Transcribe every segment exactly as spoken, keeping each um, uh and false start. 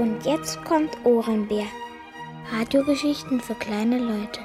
Und jetzt kommt Ohrenbär. Radiogeschichten für kleine Leute.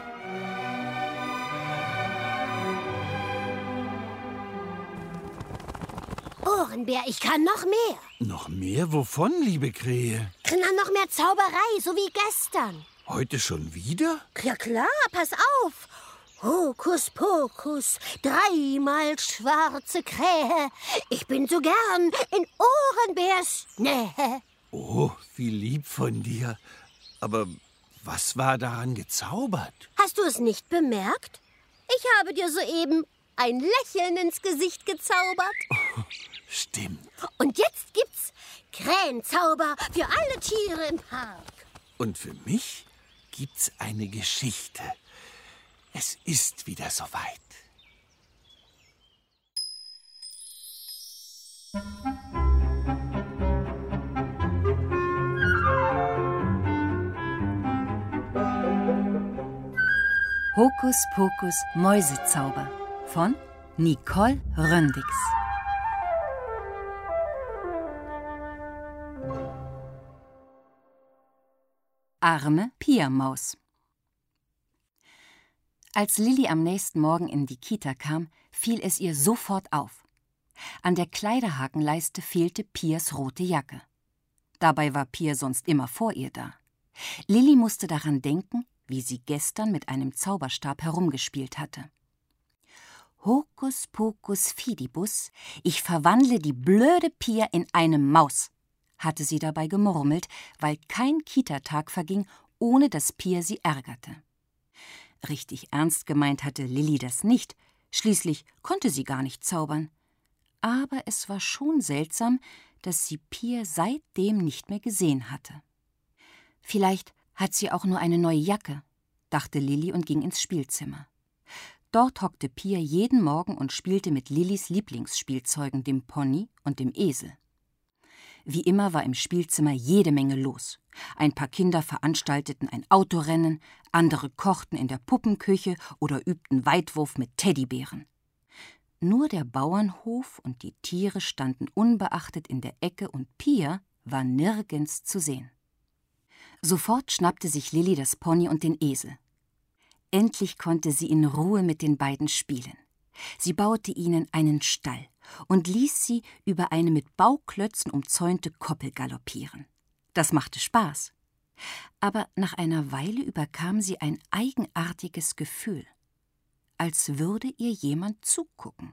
Ohrenbär, ich kann noch mehr. Noch mehr? Wovon, liebe Krähe? Na, noch mehr Zauberei, so wie gestern. Heute schon wieder? Ja klar, pass auf. Hokus pokus, dreimal schwarze Krähe. Ich bin so gern in Ohrenbärs Nähe. Oh, wie lieb von dir. Aber was war daran gezaubert? Hast du es nicht bemerkt? Ich habe dir soeben ein Lächeln ins Gesicht gezaubert. Oh, stimmt. Und jetzt gibt's Krähenzauber für alle Tiere im Park. Und für mich gibt's eine Geschichte. Es ist wieder soweit. Hokus Pokus Mäusezauber von Nicole Röndix. Arme Pia-Maus. Als Lilli am nächsten Morgen in die Kita kam, fiel es ihr sofort auf. An der Kleiderhakenleiste fehlte Pias rote Jacke. Dabei war Pia sonst immer vor ihr da. Lilli musste daran denken, wie sie gestern mit einem Zauberstab herumgespielt hatte. Hokus pokus fidibus, ich verwandle die blöde Pia in eine Maus, hatte sie dabei gemurmelt, weil kein Kita-Tag verging, ohne dass Pia sie ärgerte. Richtig ernst gemeint hatte Lilli das nicht, schließlich konnte sie gar nicht zaubern. Aber es war schon seltsam, dass sie Pia seitdem nicht mehr gesehen hatte. Vielleicht hat sie auch nur eine neue Jacke, dachte Lilli und ging ins Spielzimmer. Dort hockte Pia jeden Morgen und spielte mit Lillis Lieblingsspielzeugen, dem Pony und dem Esel. Wie immer war im Spielzimmer jede Menge los. Ein paar Kinder veranstalteten ein Autorennen, andere kochten in der Puppenküche oder übten Weitwurf mit Teddybären. Nur der Bauernhof und die Tiere standen unbeachtet in der Ecke und Pia war nirgends zu sehen. Sofort schnappte sich Lilli das Pony und den Esel. Endlich konnte sie in Ruhe mit den beiden spielen. Sie baute ihnen einen Stall und ließ sie über eine mit Bauklötzen umzäunte Koppel galoppieren. Das machte Spaß. Aber nach einer Weile überkam sie ein eigenartiges Gefühl, als würde ihr jemand zugucken.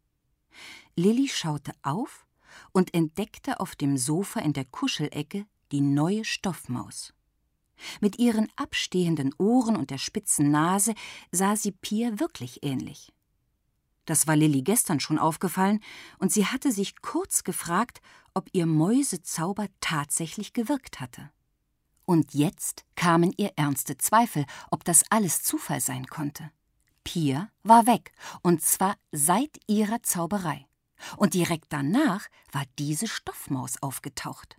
Lilli schaute auf und entdeckte auf dem Sofa in der Kuschelecke die neue Stoffmaus. Mit ihren abstehenden Ohren und der spitzen Nase sah sie Pia wirklich ähnlich. Das war Lilli gestern schon aufgefallen, und sie hatte sich kurz gefragt, ob ihr Mäusezauber tatsächlich gewirkt hatte. Und jetzt kamen ihr ernste Zweifel, ob das alles Zufall sein konnte. Pia war weg, und zwar seit ihrer Zauberei. Und direkt danach war diese Stoffmaus aufgetaucht.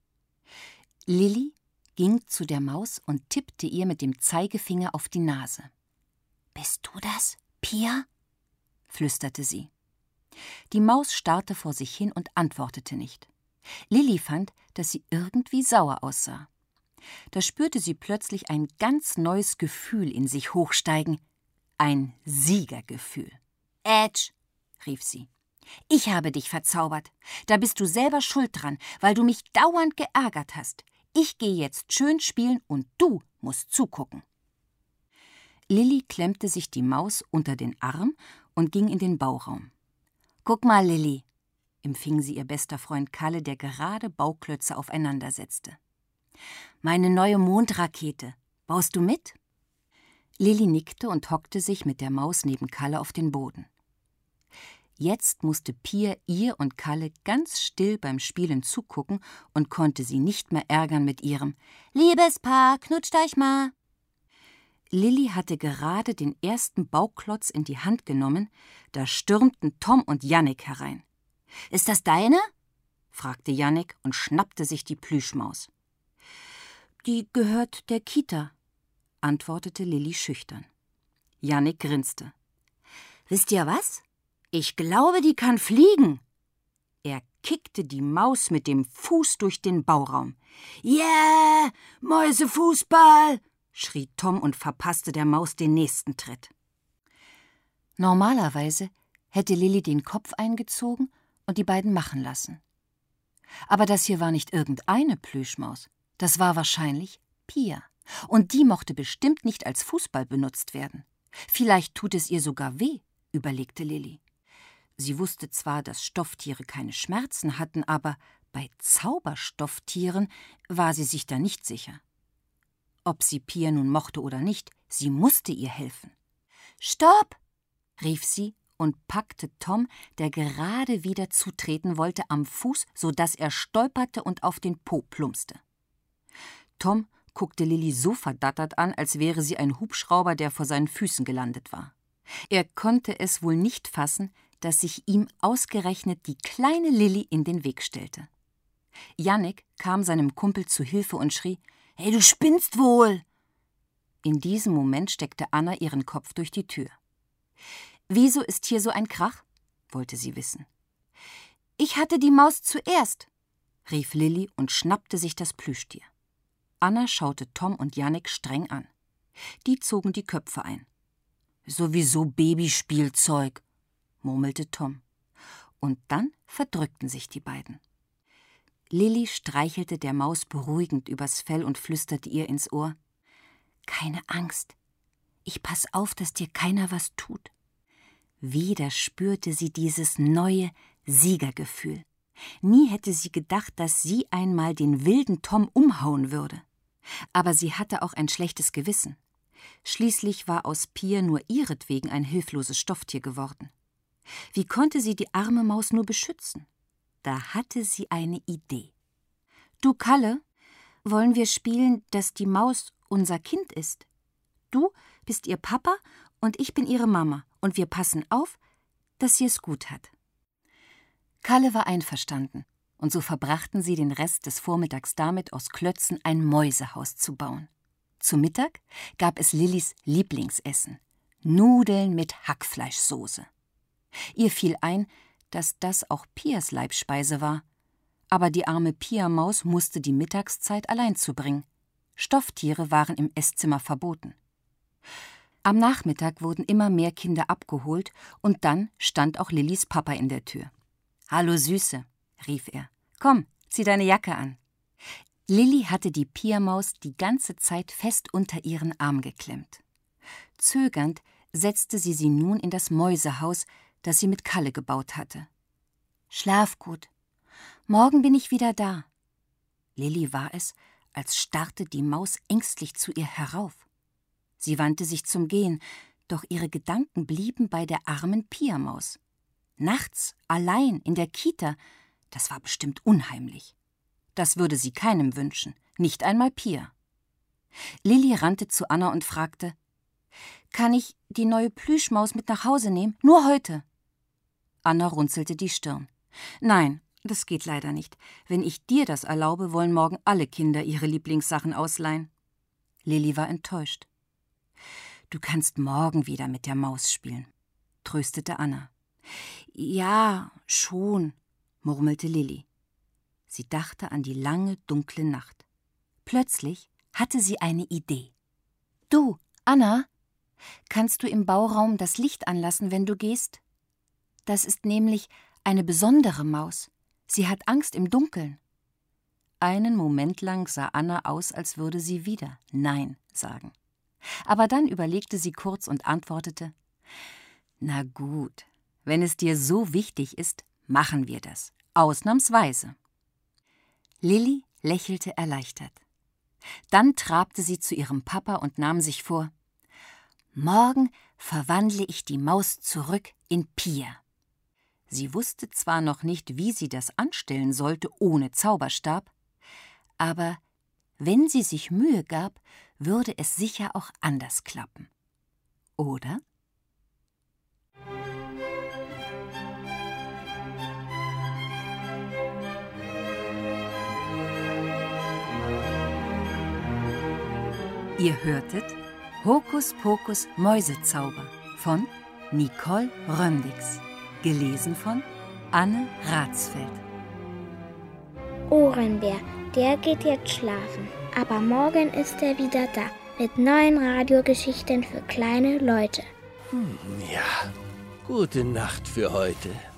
Lilli ging zu der Maus und tippte ihr mit dem Zeigefinger auf die Nase. »Bist du das, Pia?« flüsterte sie. Die Maus starrte vor sich hin und antwortete nicht. Lilli fand, dass sie irgendwie sauer aussah. Da spürte sie plötzlich ein ganz neues Gefühl in sich hochsteigen. Ein Siegergefühl. »Ätsch«, rief sie. »Ich habe dich verzaubert. Da bist du selber schuld dran, weil du mich dauernd geärgert hast. Ich gehe jetzt schön spielen und du musst zugucken.« Lilli klemmte sich die Maus unter den Arm und ging in den Bauraum. »Guck mal, Lilli«, empfing sie ihr bester Freund Kalle, der gerade Bauklötze aufeinander setzte. »Meine neue Mondrakete. Baust du mit?« Lilli nickte und hockte sich mit der Maus neben Kalle auf den Boden. Jetzt musste Pia ihr und Kalle ganz still beim Spielen zugucken und konnte sie nicht mehr ärgern mit ihrem »Liebes Paar, knutscht euch mal!« Lilli hatte gerade den ersten Bauklotz in die Hand genommen, da stürmten Tom und Jannik herein. »Ist das deine?« fragte Jannik und schnappte sich die Plüschmaus. »Die gehört der Kita«, antwortete Lilli schüchtern. Jannik grinste. »Wisst ihr was? Ich glaube, die kann fliegen.« Er kickte die Maus mit dem Fuß durch den Bauraum. »Yeah, Mäusefußball«, schrie Tom und verpasste der Maus den nächsten Tritt. Normalerweise hätte Lilli den Kopf eingezogen und die beiden machen lassen. Aber das hier war nicht irgendeine Plüschmaus, das war wahrscheinlich Pia. Und die mochte bestimmt nicht als Fußball benutzt werden. Vielleicht tut es ihr sogar weh, überlegte Lilli. Sie wusste zwar, dass Stofftiere keine Schmerzen hatten, aber bei Zauberstofftieren war sie sich da nicht sicher. Ob sie Pia nun mochte oder nicht, sie musste ihr helfen. »Stopp«, rief sie und packte Tom, der gerade wieder zutreten wollte, am Fuß, so dass er stolperte und auf den Po plumpste. Tom guckte Lilli so verdattert an, als wäre sie ein Hubschrauber, der vor seinen Füßen gelandet war. Er konnte es wohl nicht fassen, dass sich ihm ausgerechnet die kleine Lilli in den Weg stellte. Jannik kam seinem Kumpel zu Hilfe und schrie, »Hey, du spinnst wohl!« In diesem Moment steckte Anna ihren Kopf durch die Tür. »Wieso ist hier so ein Krach?« wollte sie wissen. »Ich hatte die Maus zuerst«, rief Lilli und schnappte sich das Plüschtier. Anna schaute Tom und Jannik streng an. Die zogen die Köpfe ein. »Sowieso Babyspielzeug«, murmelte Tom. Und dann verdrückten sich die beiden. Lilli streichelte der Maus beruhigend übers Fell und flüsterte ihr ins Ohr, »Keine Angst, ich pass auf, dass dir keiner was tut.« Wieder spürte sie dieses neue Siegergefühl. Nie hätte sie gedacht, dass sie einmal den wilden Tom umhauen würde. Aber sie hatte auch ein schlechtes Gewissen. Schließlich war aus Pia nur ihretwegen ein hilfloses Stofftier geworden. Wie konnte sie die arme Maus nur beschützen? Da hatte sie eine Idee. »Du, Kalle, wollen wir spielen, dass die Maus unser Kind ist? Du bist ihr Papa und ich bin ihre Mama und wir passen auf, dass sie es gut hat.« Kalle war einverstanden, und so verbrachten sie den Rest des Vormittags damit, aus Klötzen ein Mäusehaus zu bauen. Zu Mittag gab es Lillis Lieblingsessen, Nudeln mit Hackfleischsoße. Ihr fiel ein, dass das auch Pias Leibspeise war, aber die arme Pia-Maus musste die Mittagszeit allein zubringen. Stofftiere waren im Esszimmer verboten. Am Nachmittag wurden immer mehr Kinder abgeholt, und dann stand auch Lillis Papa in der Tür. »Hallo Süße«, rief er, »komm, zieh deine Jacke an.« Lilli hatte die Pia-Maus die ganze Zeit fest unter ihren Arm geklemmt. Zögernd setzte sie sie nun in das Mäusehaus, das sie mit Kalle gebaut hatte. »Schlaf gut. Morgen bin ich wieder da.« Lilli war es, als starrte die Maus ängstlich zu ihr herauf. Sie wandte sich zum Gehen, doch ihre Gedanken blieben bei der armen Pia-Maus. Nachts, allein, in der Kita, das war bestimmt unheimlich. Das würde sie keinem wünschen, nicht einmal Pia. Lilli rannte zu Anna und fragte, »Kann ich die neue Plüschmaus mit nach Hause nehmen? Nur heute?« Anna runzelte die Stirn. »Nein, das geht leider nicht. Wenn ich dir das erlaube, wollen morgen alle Kinder ihre Lieblingssachen ausleihen.« Lilli war enttäuscht. »Du kannst morgen wieder mit der Maus spielen«, tröstete Anna. »Ja, schon«, murmelte Lilli. Sie dachte an die lange, dunkle Nacht. Plötzlich hatte sie eine Idee. »Du, Anna, kannst du im Bauraum das Licht anlassen, wenn du gehst? Das ist nämlich eine besondere Maus. Sie hat Angst im Dunkeln.« Einen Moment lang sah Anna aus, als würde sie wieder Nein sagen. Aber dann überlegte sie kurz und antwortete, »Na gut, wenn es dir so wichtig ist, machen wir das. Ausnahmsweise.« Lilli lächelte erleichtert. Dann trabte sie zu ihrem Papa und nahm sich vor, »Morgen verwandle ich die Maus zurück in Pia.« Sie wusste zwar noch nicht, wie sie das anstellen sollte ohne Zauberstab, aber wenn sie sich Mühe gab, würde es sicher auch anders klappen. Oder? Ihr hörtet Hokus Pokus Mäusezauber von Nicole Röndix, gelesen von Anne Ratsfeld. Ohrenbär, der geht jetzt schlafen. Aber morgen ist er wieder da mit neuen Radiogeschichten für kleine Leute. Hm, ja, gute Nacht für heute.